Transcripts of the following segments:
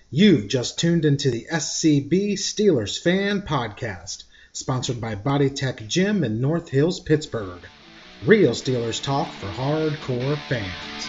You've just tuned into the SCB Steelers Fan Podcast, sponsored by Body Tech Gym in North Hills, Pittsburgh. Real Steelers talk for hardcore fans.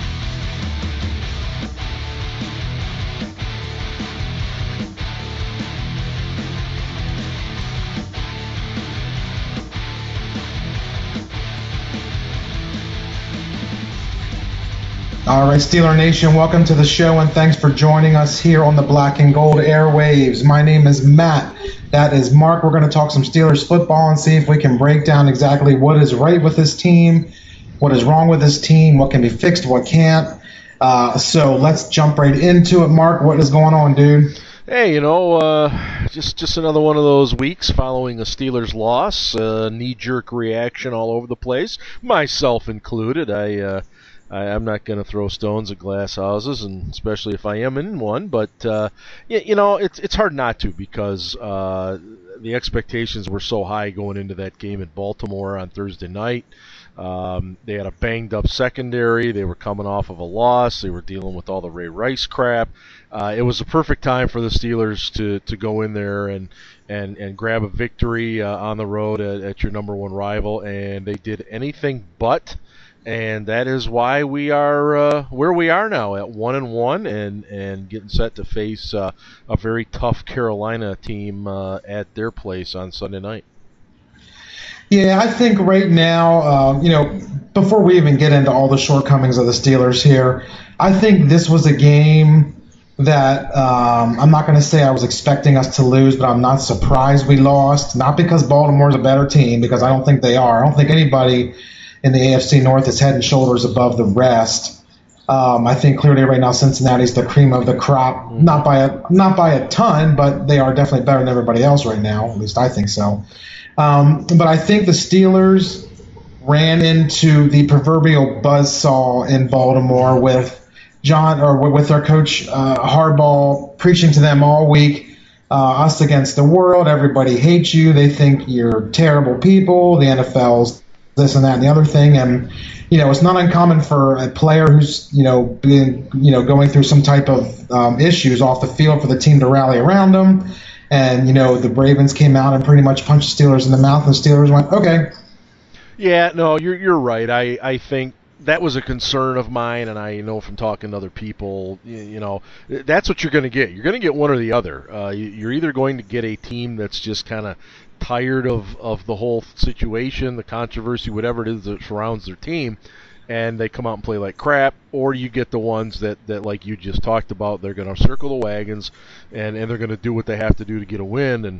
All right, Steeler Nation, welcome to the show, and thanks for joining us here on the Black and Gold airwaves. My name is Matt. That is Mark. We're going to talk some Steelers football and see if we can break down exactly what is right with this team, what is wrong with this team, what can be fixed, what can't. So let's jump right into it. Mark, what is going on, dude? Hey, just another one of those weeks following a Steelers loss, knee-jerk reaction all over the place, myself included. I'm not going to throw stones at glass houses, and especially if I am in one. But it's hard not to, because the expectations were so high going into that game in Baltimore on Thursday night. They had a banged-up secondary. They were coming off of a loss. They were dealing with all the Ray Rice crap. It was a perfect time for the Steelers to go in there and grab a victory on the road at your number one rival, and they did anything but. And that is why we are where we are now at 1-1 and getting set to face a very tough Carolina team at their place on Sunday night. Yeah, I think right now, before we even get into all the shortcomings of the Steelers here, I think this was a game that I'm not going to say I was expecting us to lose, but I'm not surprised we lost. Not because Baltimore's a better team, because I don't think they are. I don't think anybody in the AFC North is head and shoulders above the rest. I think clearly right now Cincinnati's the cream of the crop, not by a ton, but they are definitely better than everybody else right now. At least I think so. But I think the Steelers ran into the proverbial buzzsaw in Baltimore with their coach Harbaugh preaching to them all week. Us against the world. Everybody hates you. They think you're terrible people. The NFL's this and that and the other thing, and it's not uncommon for a player who's going through some type of issues off the field for the team to rally around them. And the Ravens came out and pretty much punched the Steelers in the mouth, and the Steelers went, okay. Yeah, no, you're right. I think that was a concern of mine, and I know from talking to other people, that's what you're going to get. You're going to get one or the other. You're either going to get a team that's just kind of tired of the whole situation, the controversy, whatever it is that surrounds their team, and they come out and play like crap, or you get the ones that like you just talked about, they're going to circle the wagons, and they're going to do what they have to do to get a win. And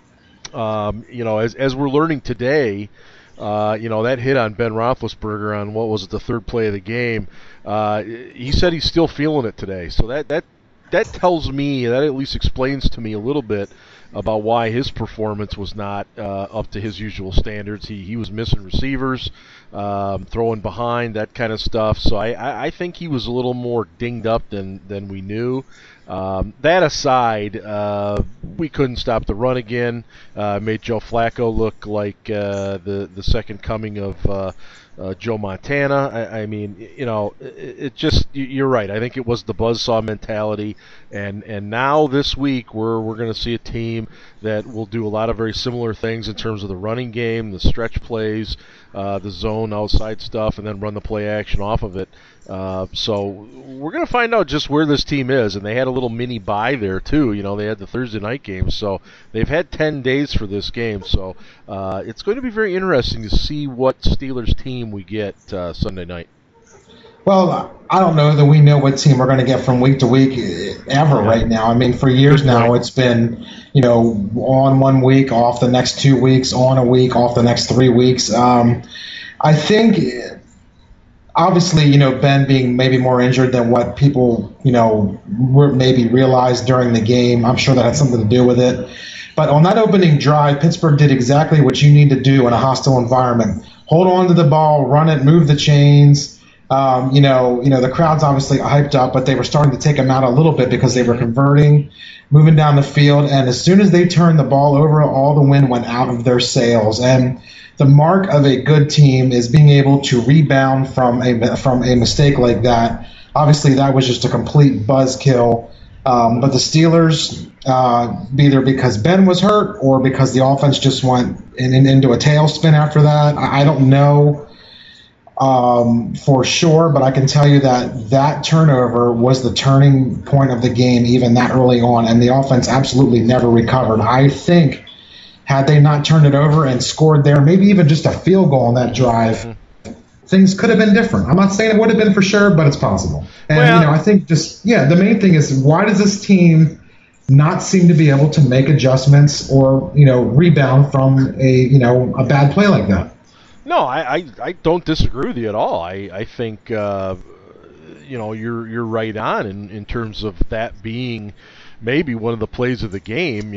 as we're learning today, that hit on Ben Roethlisberger on, what was it, the third play of the game, he said he's still feeling it today. So that tells me, that at least explains to me a little bit about why his performance was not up to his usual standards. He was missing receivers, throwing behind, that kind of stuff. So I think he was a little more dinged up than we knew. That aside, we couldn't stop the run again. Made Joe Flacco look like the second coming of Joe Montana. I mean, it just, you're right. I think it was the buzzsaw mentality, and now this week we're going to see a team that will do a lot of very similar things in terms of the running game, the stretch plays, the zone outside stuff, and then run the play action off of it. So we're going to find out just where this team is, and they had a little mini bye there too. They had the Thursday night game, so they've had 10 days for this game. So it's going to be very interesting to see what Steelers team we get Sunday night. Well, I don't know that we know what team we're going to get from week to week ever right now. I mean, for years now, it's been, on 1 week, off the next 2 weeks, on a week, off the next 3 weeks. I think, obviously, Ben being maybe more injured than what people, maybe realized during the game, I'm sure that had something to do with it. But on that opening drive, Pittsburgh did exactly what you need to do in a hostile environment. Hold on to the ball, run it, move the chains. The crowd's obviously hyped up, but they were starting to take them out a little bit because they were converting, moving down the field. And as soon as they turned the ball over, all the wind went out of their sails. And the mark of a good team is being able to rebound from a mistake like that. Obviously, that was just a complete buzzkill But the Steelers, either because Ben was hurt or because the offense just went into a tailspin after that, I don't know for sure, but I can tell you that turnover was the turning point of the game even that early on, and the offense absolutely never recovered. I think had they not turned it over and scored there, maybe even just a field goal on that drive, things could have been different. I'm not saying it would have been for sure, but it's possible. And, I think the main thing is, why does this team not seem to be able to make adjustments or, rebound from a bad play like that? No, I don't disagree with you at all. I think, you're right on in terms of that being maybe one of the plays of the game,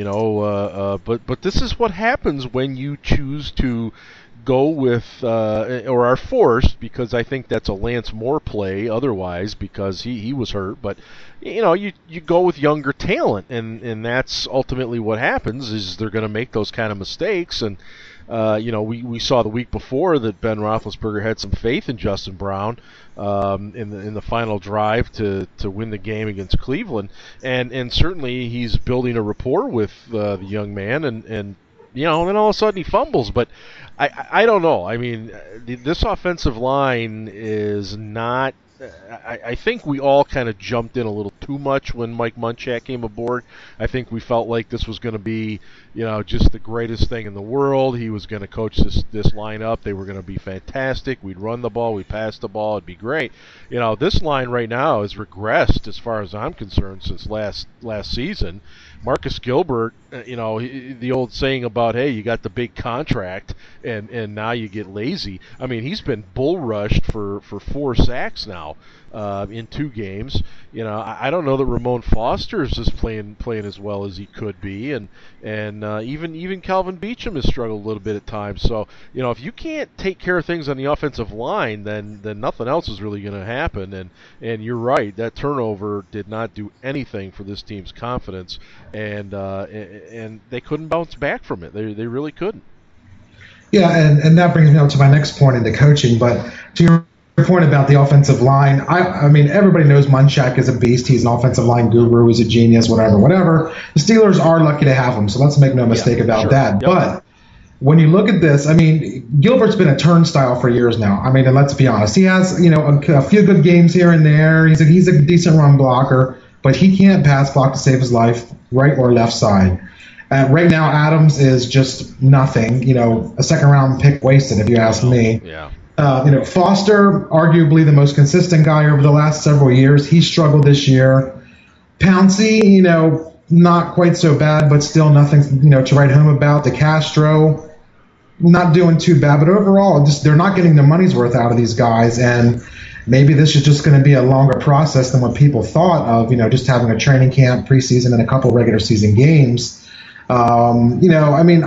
but this is what happens when you choose to go with or are forced, because I think that's a Lance Moore play otherwise, because he was hurt, but you go with younger talent, and that's ultimately what happens, is they're going to make those kind of mistakes. And we saw the week before that Ben Roethlisberger had some faith in Justin Brown in the final drive to win the game against Cleveland, and certainly he's building a rapport with the young man, and then all of a sudden he fumbles. But I don't know. I mean, this offensive line is not. I think we all kind of jumped in a little too much when Mike Munchak came aboard. I think we felt like this was going to be, just the greatest thing in the world. He was going to coach this lineup. They were going to be fantastic. We'd run the ball, we'd pass the ball, it'd be great. This line right now has regressed as far as I'm concerned since last season. Marcus Gilbert, the old saying about, hey, you got the big contract and now you get lazy. I mean, he's been bull rushed for 4 sacks now in 2 games. I don't know that Ramon Foster's is playing as well as he could be, and even Calvin Beachum has struggled a little bit at times. So if you can't take care of things on the offensive line, then nothing else is really going to happen. And you're right, that turnover did not do anything for this team's confidence, and they couldn't bounce back from it. They really couldn't. Yeah, and that brings me up to my next point into coaching. But to your point about the offensive line, I mean, everybody knows Munchak is a beast. He's an offensive line guru. He's a genius, whatever. The Steelers are lucky to have him, so let's make no mistake about that. Yep. But when you look at this, I mean, Gilbert's been a turnstile for years now. I mean, and let's be honest, he has a few good games here and there. He's a decent run blocker, but he can't pass block to save his life, right or left side. Right now, Adams is just nothing. A second-round pick wasted, if you ask me. Yeah. Foster, arguably the most consistent guy over the last several years. He struggled this year. Pouncey, not quite so bad, but still nothing, to write home about. DeCastro, not doing too bad, but overall, they're not getting their money's worth out of these guys, and maybe this is just going to be a longer process than what people thought of, just having a training camp, preseason, and a couple regular season games. I mean,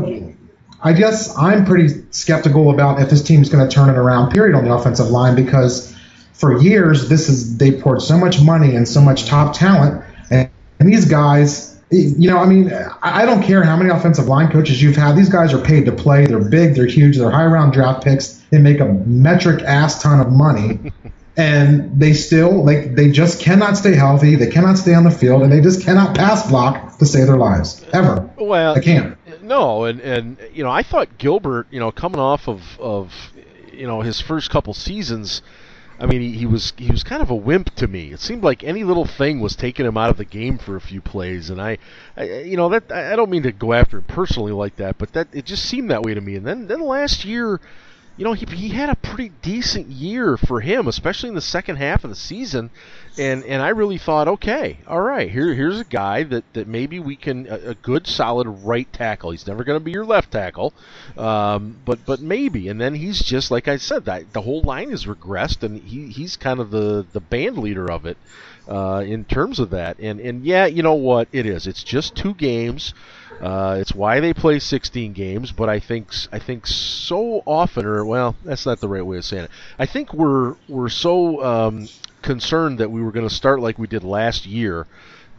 I guess I'm pretty skeptical about if this team's going to turn it around, period, on the offensive line, because for years they poured so much money and so much top talent, and these guys, I mean, I don't care how many offensive line coaches you've had. These guys are paid to play. They're big, they're huge, they're high-round draft picks. They make a metric ass ton of money. And they still, they just cannot stay healthy. They cannot stay on the field, and they just cannot pass block to save their lives ever. Well, they can't. No, and I thought Gilbert, coming off of his first couple seasons, I mean, he was kind of a wimp to me. It seemed like any little thing was taking him out of the game for a few plays, and I don't mean to go after him personally like that, but that it just seemed that way to me. And then last year, he had a pretty decent year for him, especially in the second half of the season, and I really thought, okay, all right, here's a guy that maybe we can, a good solid right tackle. He's never going to be your left tackle, but maybe. And then he's just, like I said, the whole line has regressed, and he's kind of the band leader of it in terms of that. And yeah, you know what, it's just 2 games. It's why they play 16 games, but I think so often, or well, that's not the right way of saying it. I think we're so concerned that we were going to start like we did last year,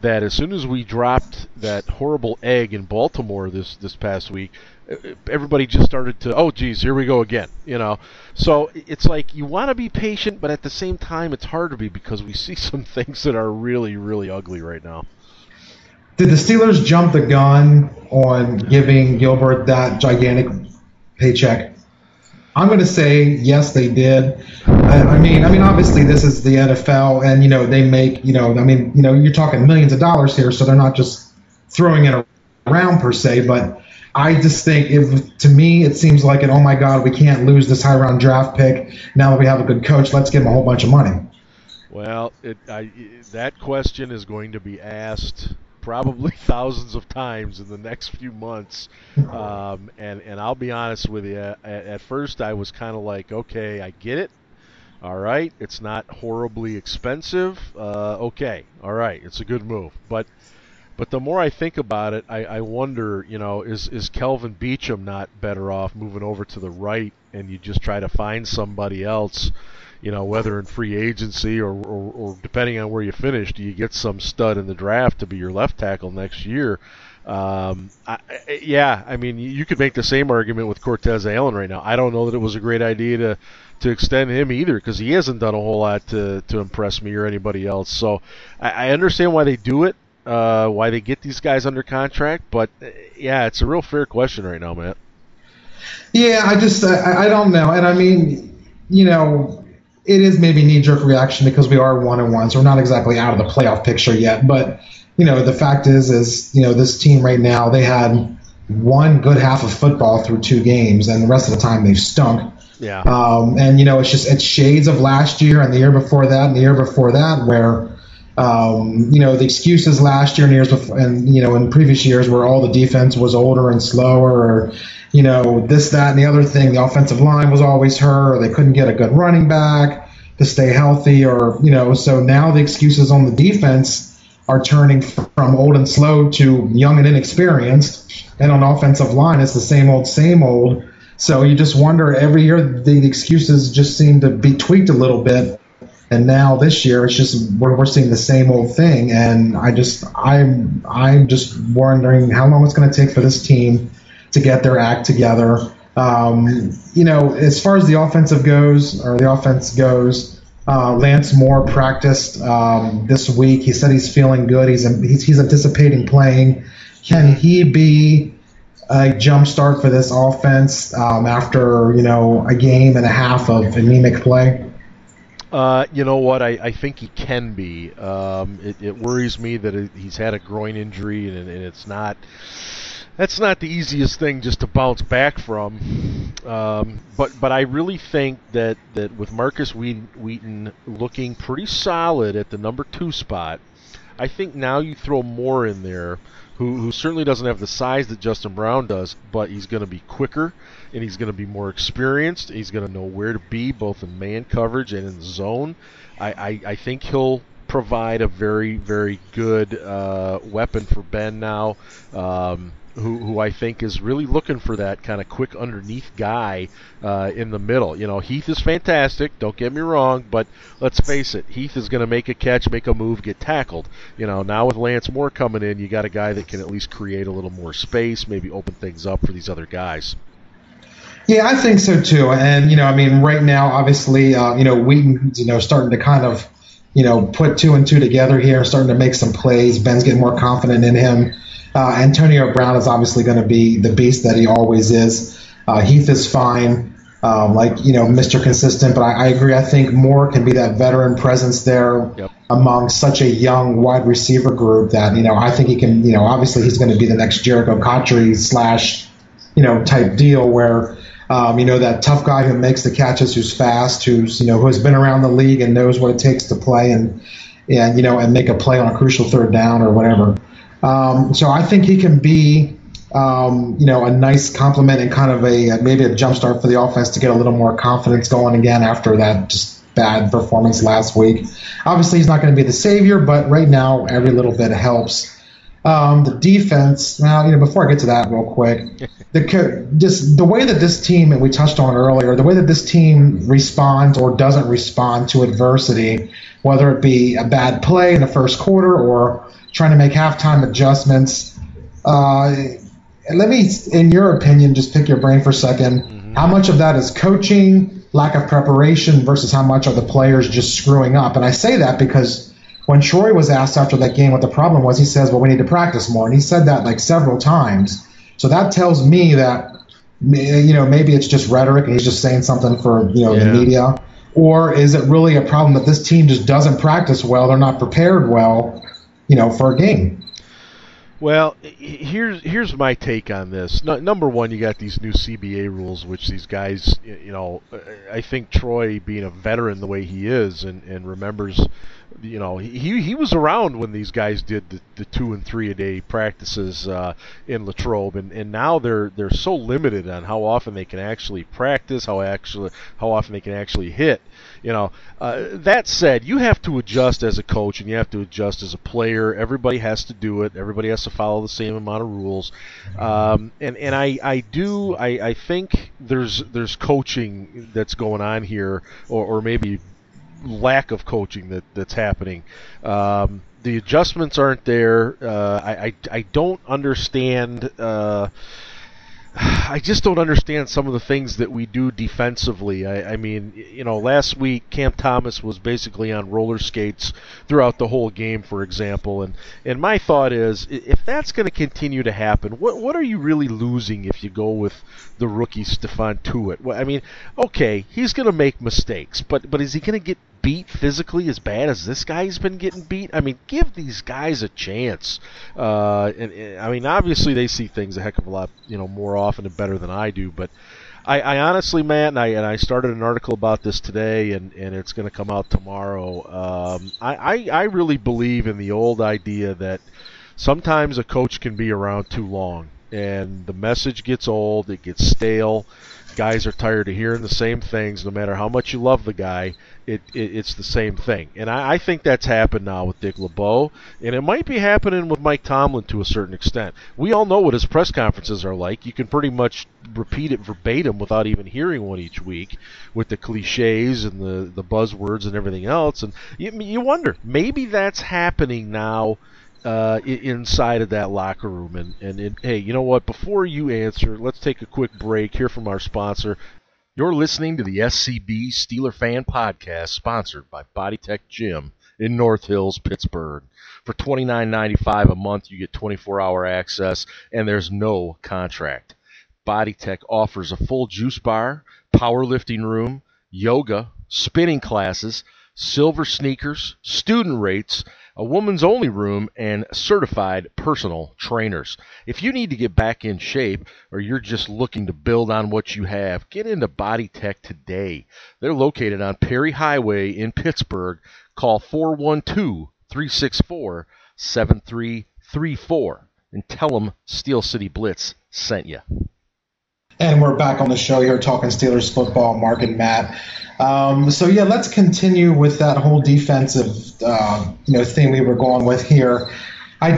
that as soon as we dropped that horrible egg in Baltimore this past week, everybody just started to, oh geez, here we go again, you know. So it's like you want to be patient, but at the same time it's hard to be because we see some things that are really, really ugly right now. Did the Steelers jump the gun on giving Gilbert that gigantic paycheck? I'm going to say yes, they did. I mean, obviously this is the NFL, and they make, you're talking millions of dollars here, so they're not just throwing it around per se. But I just think, to me, it seems like oh my God, we can't lose this high round draft pick. Now that we have a good coach, let's give him a whole bunch of money. Well, that question is going to be asked probably thousands of times in the next few months, and I'll be honest with you. At first, I was kind of like, okay, I get it. All right, it's not horribly expensive. Okay, all right, it's a good move. But the more I think about it, I wonder, is Kelvin Beachum not better off moving over to the right, and you just try to find somebody else? Whether in free agency or depending on where you finish, do you get some stud in the draft to be your left tackle next year? I mean, you could make the same argument with Cortez Allen right now. I don't know that it was a great idea to extend him either because he hasn't done a whole lot to impress me or anybody else. So I understand why they do it, why they get these guys under contract, but yeah, it's a real fair question right now, Matt. Yeah, I don't know. And I mean, it is maybe knee-jerk reaction because we are 1-1, so we're not exactly out of the playoff picture yet. But the fact is this team right now, they had one good half of football through 2 games, and the rest of the time they've stunk. Yeah. And it's shades of last year and the year before that and the year before that where the excuses last year and years before, and in previous years where all the defense was older and slower, or this, that, and the other thing. The offensive line was always hurt, or they couldn't get a good running back to stay healthy, or so now the excuses on the defense are turning from old and slow to young and inexperienced, and on the offensive line it's the same old. So you just wonder, every year the excuses just seem to be tweaked a little bit. And now this year, it's just we're seeing the same old thing, and I'm just wondering how long it's going to take for this team to get their act together. As far as the offense goes, Lance Moore practiced this week. He said he's feeling good. He's anticipating playing. Can he be a jump start for this offense after a game and a half of anemic play? You know what? I think he can be. It worries me that he's had a groin injury, and that's not the easiest thing just to bounce back from. But I really think that with Marcus Wheaton looking pretty solid at the number 2 spot, I think now you throw Moore in there, who certainly doesn't have the size that Justin Brown does, but he's going to be quicker and he's going to be more experienced. He's going to know where to be both in man coverage and in zone. I think he'll provide a very, very good weapon for Ben now, who I think is really looking for that kind of quick underneath guy in the middle. Heath is fantastic, don't get me wrong, but let's face it, Heath is going to make a catch, make a move, get tackled. Now with Lance Moore coming in, you got a guy that can at least create a little more space, maybe open things up for these other guys. Yeah, I think so too. And right now, obviously, Wheaton's starting to kind of put 2 and 2 together here, starting to make some plays. Ben's getting more confident in him. Antonio Brown is obviously going to be the beast that he always is. Heath is fine, Mr. Consistent, but I agree. I think Moore can be that veteran presence there among such a young wide receiver group that, I think he can, obviously he's going to be the next Jericho Cotchery / type deal where, that tough guy who makes the catches, who's fast, who has been around the league and knows what it takes to play and make a play on a crucial third down or whatever. So I think he can be, a nice complement and kind of maybe a jumpstart for the offense to get a little more confidence going again after that just bad performance last week. Obviously, he's not going to be the savior, but right now every little bit helps. The defense. Now, before I get to that real quick, the way that this team, and we touched on it earlier, the way that this team responds or doesn't respond to adversity, whether it be a bad play in the first quarter or trying to make halftime adjustments. Let me, in your opinion, just pick your brain for a second. Mm-hmm. How much of that is coaching, lack of preparation, versus how much are the players just screwing up? And I say that because when Troy was asked after that game what the problem was, he says, well, we need to practice more. And he said that like several times. So that tells me that, maybe it's just rhetoric and he's just saying something for, the media. Or is it really a problem that this team just doesn't practice well? They're not prepared well, for a game. Well, here's my take on this. Number one, you got these new CBA rules, which these guys, I think Troy, being a veteran the way he is and remembers, he was around when these guys did the 2 and 3 a day practices in Latrobe, and now they're so limited on how often they can actually practice, how often they can actually hit. That said, you have to adjust as a coach and you have to adjust as a player. Everybody has to do it. Everybody has to follow the same amount of rules. And I think there's coaching that's going on here, or maybe lack of coaching that's happening. The adjustments aren't there. I don't understand. I just don't understand some of the things that we do defensively. I mean, last week Cam Thomas was basically on roller skates throughout the whole game, for example. And my thought is, if that's going to continue to happen, what are you really losing if you go with the rookie Stephon Tuitt? Well, I mean, okay, he's going to make mistakes, but is he going to get beat physically as bad as this guy's been getting beat? I mean, give these guys a chance. And I mean, obviously they see things a heck of a lot, more often and better than I do. But I honestly, Matt, and I started an article about this today, and it's going to come out tomorrow. I really believe in the old idea that sometimes a coach can be around too long, and the message gets old, it gets stale. Guys are tired of hearing the same things. No matter how much you love the guy, it's the same thing. And I think that's happened now with Dick LeBeau, and it might be happening with Mike Tomlin to a certain extent. We all know what his press conferences are like. You can pretty much repeat it verbatim without even hearing one each week, with the cliches and the buzzwords and everything else. And you wonder, maybe that's happening now inside of that locker room. And hey, you know what? Before you answer, let's take a quick break, hear from our sponsor. You're listening to the SCB Steeler Fan Podcast, sponsored by BodyTech Gym in North Hills, Pittsburgh. For $29.95 a month, you get 24-hour access, and there's no contract. BodyTech offers a full juice bar, powerlifting room, yoga, spinning classes, silver sneakers, student rates, a woman's only room, and certified personal trainers. If you need to get back in shape, or you're just looking to build on what you have, get into BodyTech today. They're located on Perry Highway in Pittsburgh. Call 412-364-7334 and tell them Steel City Blitz sent you. And we're back on the show here talking Steelers football, Mark and Matt. Let's continue with that whole defensive, thing we were going with here. I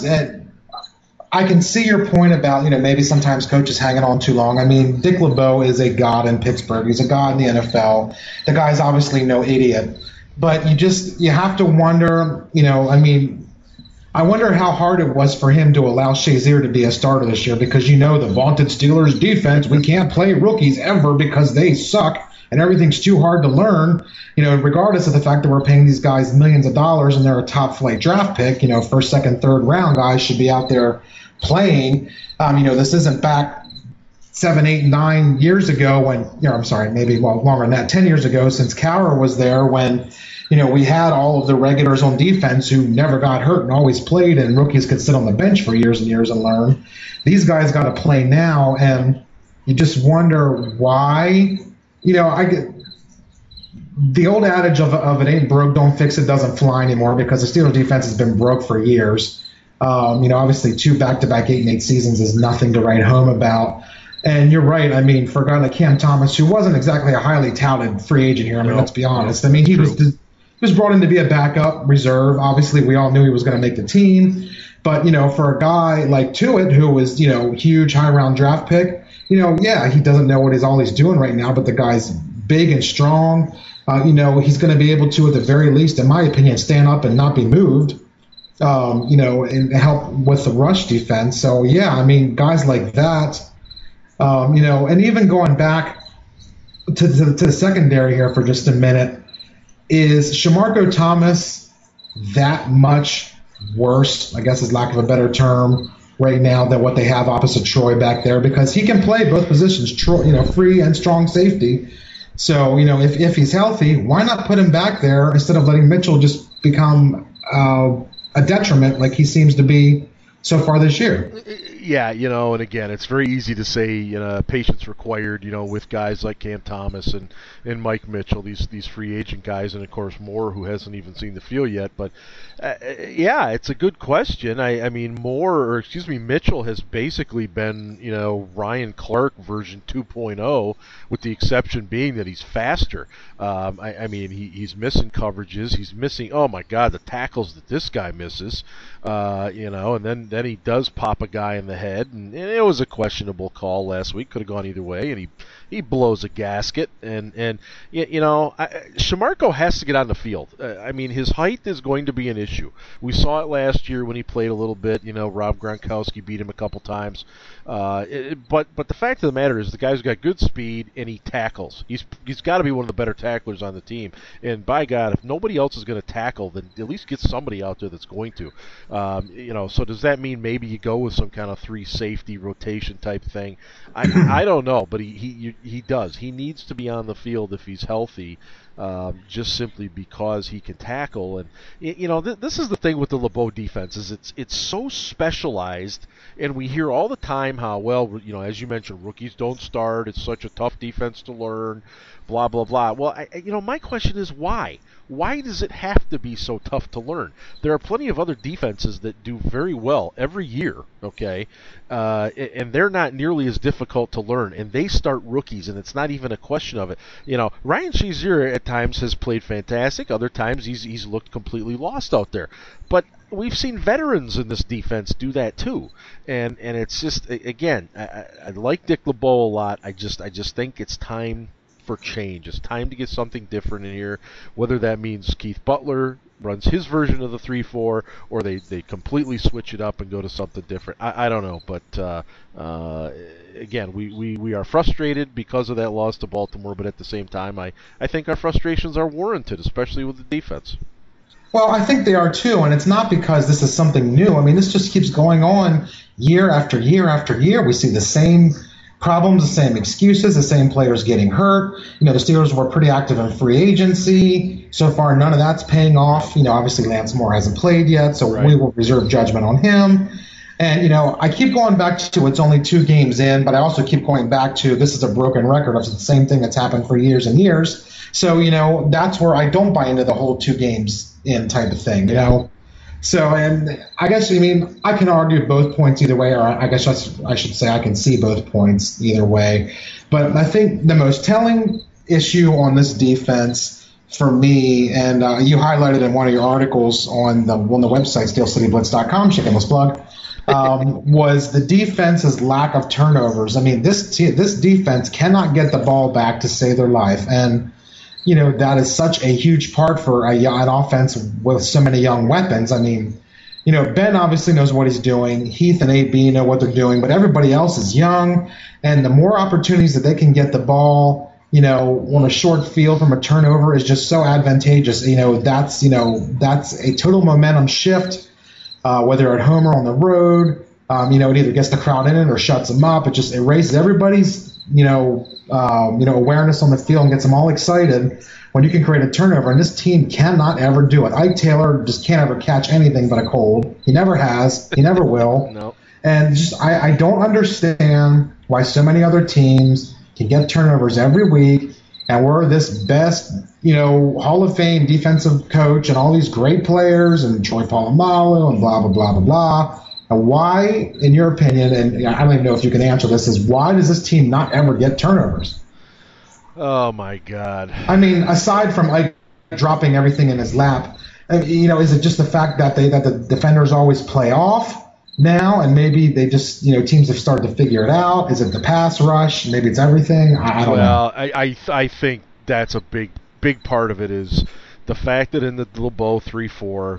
can see your point about, maybe sometimes coaches hanging on too long. I mean, Dick LeBeau is a god in Pittsburgh. He's a god in the NFL. The guy's obviously no idiot. But you have to wonder, I wonder how hard it was for him to allow Shazier to be a starter this year, because the vaunted Steelers defense, we can't play rookies ever because they suck and everything's too hard to learn, regardless of the fact that we're paying these guys millions of dollars and they're a top flight draft pick, first, second, third round guys should be out there playing. This isn't back 7, 8, 9 years ago when, maybe longer than that, 10 years ago since Cowher was there, when we had all of the regulars on defense who never got hurt and always played, and rookies could sit on the bench for years and years and learn. These guys got to play now, and you just wonder why. I get the old adage of it ain't broke, don't fix it, doesn't fly anymore, because the Steelers defense has been broke for years. Obviously 2 back-to-back 8-8 seasons is nothing to write home about. And you're right. I mean, for a guy like Cam Thomas, who wasn't exactly a highly touted free agent here, let's be honest. I mean, he was brought in to be a backup reserve. Obviously, we all knew he was going to make the team. But, for a guy like Tuitt, who was, huge high-round draft pick, he doesn't know what all he's doing right now, but the guy's big and strong. He's going to be able to, at the very least, in my opinion, stand up and not be moved. and help with the rush defense. So yeah, I mean, guys like that, and even going back to the secondary here for just a minute, is Shamarko Thomas that much worse, I guess is lack of a better term, right now than what they have opposite Troy back there? Because he can play both positions, Troy, free and strong safety. So, if he's healthy, why not put him back there instead of letting Mitchell just become a detriment like he seems to be so far this year? Yeah, and again, it's very easy to say, patience required, with guys like Cam Thomas and Mike Mitchell, these free agent guys, and of course Moore, who hasn't even seen the field yet. But yeah, it's a good question. I mean, Mitchell has basically been, Ryan Clark version 2.0, with the exception being that he's faster. I mean, he's missing coverages. He's missing, oh my God, the tackles that this guy misses. And then he does pop a guy in the head, and it was a questionable call last week. Could have gone either way, and he blows a gasket. And Shamarko has to get on the field. I mean, his height is going to be an issue. We saw it last year when he played a little bit. Rob Gronkowski beat him a couple times. But the fact of the matter is, the guy's got good speed and he tackles. He's got to be one of the better tacklers on the team. And by God, if nobody else is going to tackle, then at least get somebody out there that's going to. So does that mean maybe you go with some kind of 3 safety rotation type thing? I don't know, but he does. He needs to be on the field if he's healthy. Just simply because he can tackle. And this is the thing with the LeBeau defense, is it's so specialized, and we hear all the time how, well, as you mentioned, rookies don't start, it's such a tough defense to learn, blah blah blah. Well, my question is why does it have to be so tough to learn? There are plenty of other defenses that do very well every year, okay, and they're not nearly as difficult to learn, and they start rookies, and it's not even a question of it. Ryan Shazier at times has played fantastic. Other times he's looked completely lost out there. But we've seen veterans in this defense do that too, and it's just, again, I like Dick LeBeau a lot. I just think it's time for change. It's time to get something different in here, whether that means Keith Butler runs his version of the 3-4, or they completely switch it up and go to something different. I don't know, but again, we are frustrated because of that loss to Baltimore, but at the same time, I think our frustrations are warranted, especially with the defense. Well, I think they are too, and it's not because this is something new. I mean, this just keeps going on year after year after year. We see the same problems, the same excuses, the same players getting hurt. The Steelers were pretty active in free agency. So far, none of that's paying off. Obviously Lance Moore hasn't played yet, so right. We will reserve judgment on him. And, I keep going back to it's only 2 games in, but I also keep going back to this is a broken record of the same thing that's happened for years and years. So, that's where I don't buy into the whole 2 games in type of thing, So, and I guess, I can argue both points either way, or I guess I should say I can see both points either way. But I think the most telling issue on this defense for me, and you highlighted in one of your articles on the website, SteelCityBlitz.com, shameless plug, was the defense's lack of turnovers. I mean, this defense cannot get the ball back to save their life. And that is such a huge part for an offense with so many young weapons. I mean, Ben obviously knows what he's doing. Heath and AB know what they're doing, but everybody else is young. And the more opportunities that they can get the ball, on a short field from a turnover is just so advantageous. That's a total momentum shift, whether at home or on the road. It either gets the crowd in it or shuts them up. It just erases everybody's, awareness on the field and gets them all excited when you can create a turnover. And this team cannot ever do it. Ike Taylor just can't ever catch anything but a cold. He never has. He never will. No. And just I don't understand why so many other teams can get turnovers every week, and we're this best, Hall of Fame defensive coach and all these great players and Troy Polamalu and blah, blah, blah, blah, blah. And why, in your opinion, and I don't even know if you can answer this, is why does this team not ever get turnovers? Oh, my God. I mean, aside from Ike dropping everything in his lap, is it just the fact that the defenders always play off now, and maybe they just, teams have started to figure it out? Is it the pass rush? Maybe it's everything? I don't know. Well, I think that's a big part of it, is the fact that in the LeBeau 3-4,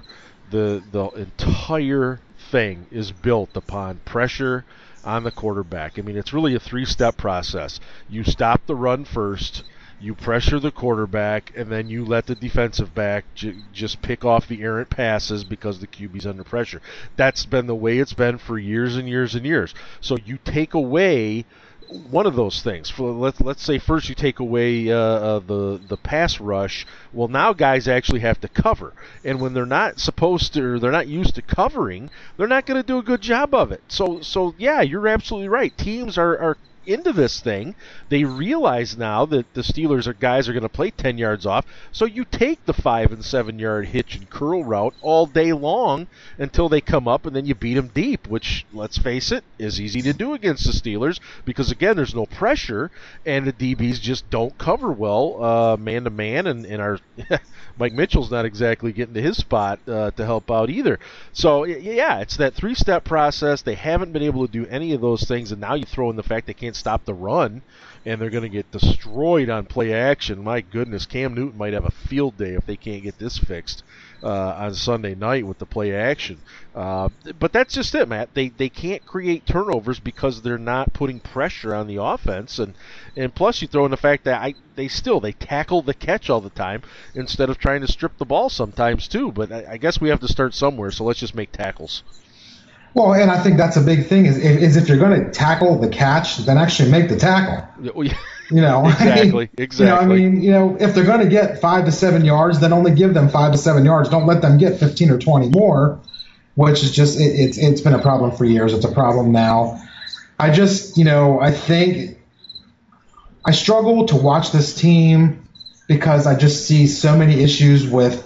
the entire thing is built upon pressure on the quarterback. I mean, it's really a three-step process. You stop the run first, you pressure the quarterback, and then you let the defensive back just pick off the errant passes because the QB's under pressure. That's been the way it's been for years and years and years. So you take away one of those things. Let's say first you take away the pass rush. Well, now guys actually have to cover, and when they're not supposed to, or they're not used to covering, they're not going to do a good job of it. So yeah, you're absolutely right. Teams are into this thing. They realize now that the Steelers guys are going to play 10 yards off, so you take the 5 and 7 yard hitch and curl route all day long until they come up, and then you beat them deep, which, let's face it, is easy to do against the Steelers because, again, there's no pressure, and the DBs just don't cover well man-to-man, and our Mike Mitchell's not exactly getting to his spot to help out either. So, yeah, it's that three-step process. They haven't been able to do any of those things, and now you throw in the fact they can't stop the run, and they're going to get destroyed on play action. My goodness, Cam Newton might have a field day if they can't get this fixed on Sunday night with the play action. But that's just it, Matt. They can't create turnovers because they're not putting pressure on the offense, and plus you throw in the fact that they tackle the catch all the time instead of trying to strip the ball sometimes too. But I guess we have to start somewhere, so let's just make tackles. Well, and I think that's a big thing is if you're going to tackle the catch, then actually make the tackle. You know, exactly. If they're going to get 5 to 7 yards, then only give them 5 to 7 yards. Don't let them get 15 or 20 more, which is just it's been a problem for years. It's a problem now. I think I struggle to watch this team because I just see so many issues with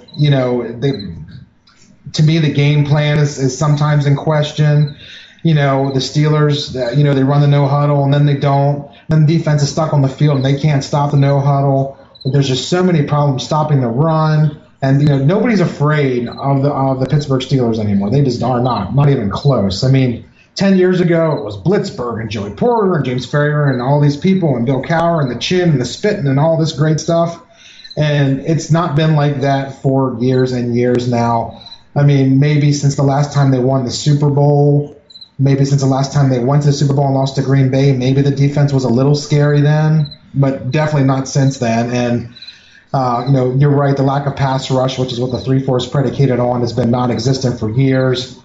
to me, the game plan is sometimes in question. The Steelers, they run the no huddle and then they don't. Then the defense is stuck on the field and they can't stop the no huddle. There's just so many problems stopping the run. And, nobody's afraid of the Pittsburgh Steelers anymore. They just are not even close. I mean, 10 years ago, it was Blitzburg and Joey Porter and James Ferrier and all these people and Bill Cowher and the chin and the spitting and all this great stuff. And it's not been like that for years and years now. I mean, maybe since the last time they won the Super Bowl, maybe since the last time they went to the Super Bowl and lost to Green Bay, maybe the defense was a little scary then, but definitely not since then. And, you're right, the lack of pass rush, which is what the 3-4 is predicated on, has been non-existent for years.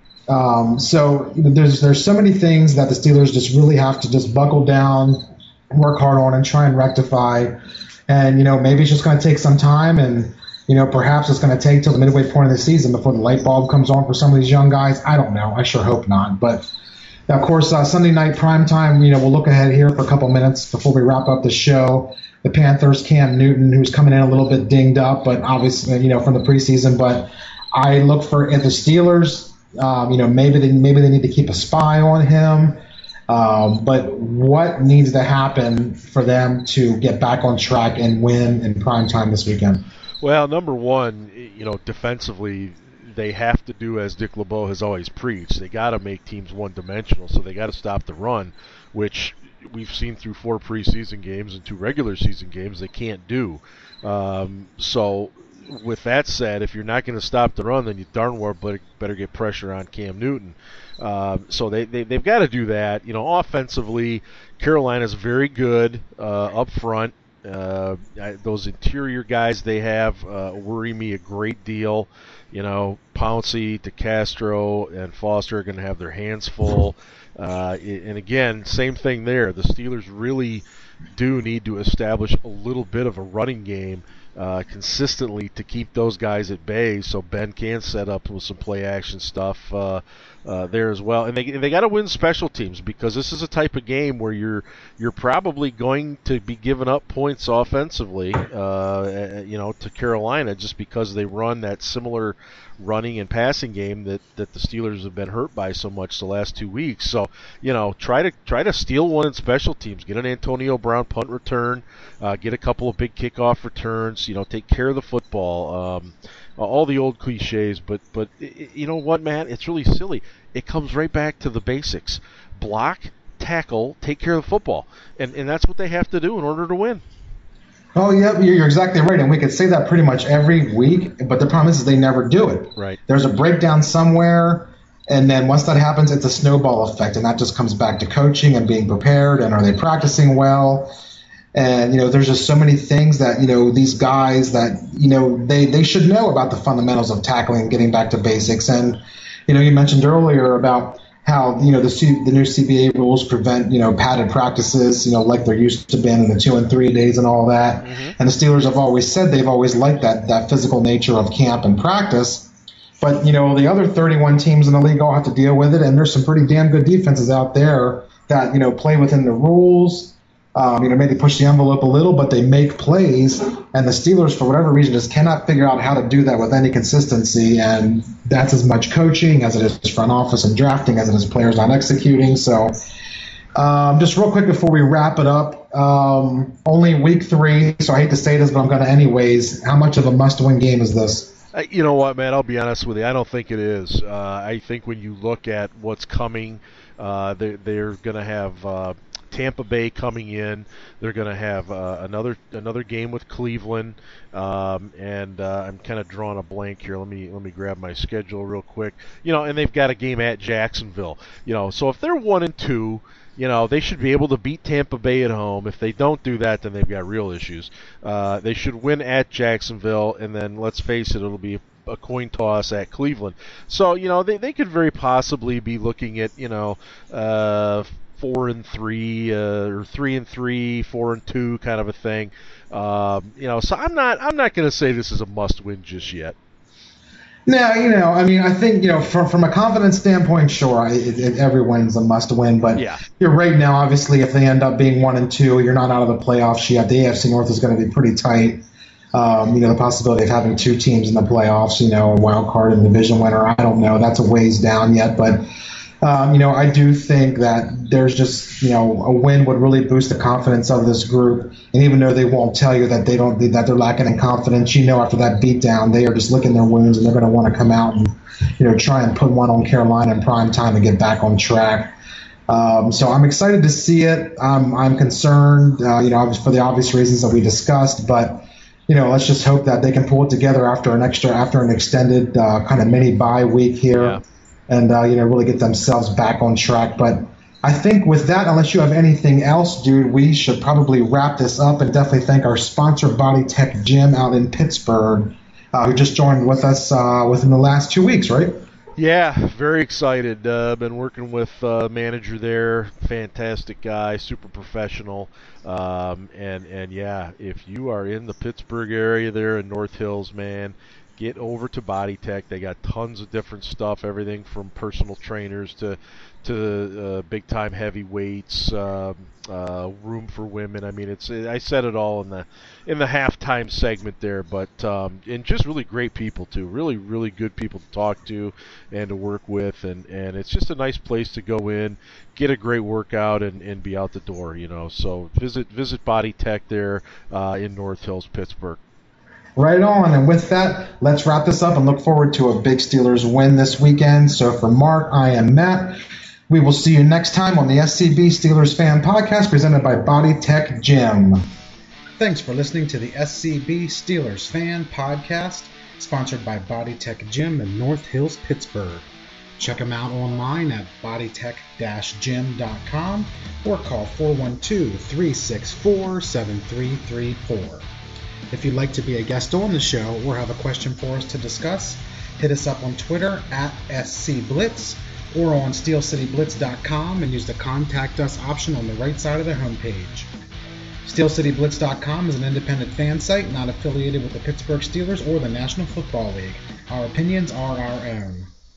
So there's so many things that the Steelers just really have to just buckle down, work hard on, and try and rectify. And, maybe it's just going to take some time, and perhaps it's going to take till the midway point of the season before the light bulb comes on for some of these young guys. I don't know. I sure hope not. But, of course, Sunday night primetime, we'll look ahead here for a couple minutes before we wrap up the show. The Panthers, Cam Newton, who's coming in a little bit dinged up, but obviously, from the preseason. But I look at the Steelers. Maybe they need to keep a spy on him. But what needs to happen for them to get back on track and win in primetime this weekend? Well, number one, defensively, they have to do as Dick LeBeau has always preached. They got to make teams one-dimensional, so they got to stop the run, which we've seen through 4 preseason games and 2 regular season games they can't do. So with that said, if you're not going to stop the run, then you darn well better get pressure on Cam Newton. So they've got to do that. Offensively, Carolina's very good up front. Those interior guys they have worry me a great deal. Pouncey, DeCastro, and Foster are going to have their hands full. And again, same thing there. The Steelers really do need to establish a little bit of a running game consistently to keep those guys at bay, so Ben can set up with some play action stuff there as well. And they got to win special teams, because this is a type of game where you're probably going to be giving up points offensively, to Carolina, just because they run that similar running and passing game that the Steelers have been hurt by so much the last 2 weeks. So, try to steal one in special teams. Get an Antonio Brown punt return. Get a couple of big kickoff returns. Take care of the football. All the old cliches, but you know what, Matt? It's really silly. It comes right back to the basics: block, tackle, take care of the football, and that's what they have to do in order to win. Oh, yeah, you're exactly right. And we could say that pretty much every week, but the problem is they never do it. Right. There's a breakdown somewhere, and then once that happens, it's a snowball effect, and that just comes back to coaching and being prepared, and are they practicing well? And, there's just so many things that, these guys that, they should know about the fundamentals of tackling and getting back to basics. And, you mentioned earlier about how, the new CBA rules prevent, padded practices, like there used to be in the 2 and 3 days and all that. Mm-hmm. And the Steelers have always said they've always liked that physical nature of camp and practice. But, the other 31 teams in the league all have to deal with it. And there's some pretty damn good defenses out there that, play within the rules. Maybe push the envelope a little, but they make plays, and the Steelers, for whatever reason, just cannot figure out how to do that with any consistency, and that's as much coaching as it is front office and drafting as it is players not executing. So just real quick before we wrap it up, only week 3, so I hate to say this, but I'm going to anyways. How much of a must-win game is this? You know what, man, I'll be honest with you. I don't think it is. I think when you look at what's coming, they're going to have Tampa Bay coming in. They're going to have another game with Cleveland, and I'm kind of drawing a blank here. Let me grab my schedule real quick. And they've got a game at Jacksonville. So if they're 1-2, they should be able to beat Tampa Bay at home. If they don't do that, then they've got real issues. They should win at Jacksonville, and then let's face it, it'll be a coin toss at Cleveland. So they could very possibly be looking at 4-3 or 3-3, 4-2 kind of a thing. So I'm not going to say this is a must-win just yet. No, I think, from a confidence standpoint, sure, every win's a must-win. But yeah. You're right now, obviously, if they end up being 1-2, you're not out of the playoffs yet. The AFC North is going to be pretty tight. The possibility of having 2 teams in the playoffs, a wild card and division winner, I don't know. That's a ways down yet, but. I do think that there's just, a win would really boost the confidence of this group. And even though they won't tell you that they're lacking in confidence, after that beatdown, they are just licking their wounds and they're going to want to come out and, try and put one on Carolina in prime time and get back on track. So I'm excited to see it. I'm concerned, for the obvious reasons that we discussed, but let's just hope that they can pull it together after an extended kind of mini bye week here. Yeah. And, really get themselves back on track. But I think with that, unless you have anything else, dude, we should probably wrap this up and definitely thank our sponsor, Body Tech Gym out in Pittsburgh, who just joined with us within the last 2 weeks, right? Yeah, very excited. Been working with manager there, fantastic guy, super professional. And yeah, if you are in the Pittsburgh area there in North Hills, man, get over to Body Tech. They got tons of different stuff, everything from personal trainers to big time heavyweights, room for women. I mean, I said it all in the halftime segment there, but and just really great people too. Really, really good people to talk to and to work with, and it's just a nice place to go in, get a great workout, and be out the door. So visit Body Tech there in North Hills, Pittsburgh. Right on. And with that, let's wrap this up and look forward to a big Steelers win this weekend. So for Mark, I am Matt. We will see you next time on the SCB Steelers Fan Podcast presented by Body Tech Gym. Thanks for listening to the SCB Steelers Fan Podcast, sponsored by Body Tech Gym in North Hills, Pittsburgh. Check them out online at bodytech-gym.com or call 412-364-7334. If you'd like to be a guest on the show or have a question for us to discuss, hit us up on Twitter at SCBlitz or on SteelCityBlitz.com and use the Contact Us option on the right side of the homepage. SteelCityBlitz.com is an independent fan site not affiliated with the Pittsburgh Steelers or the National Football League. Our opinions are our own.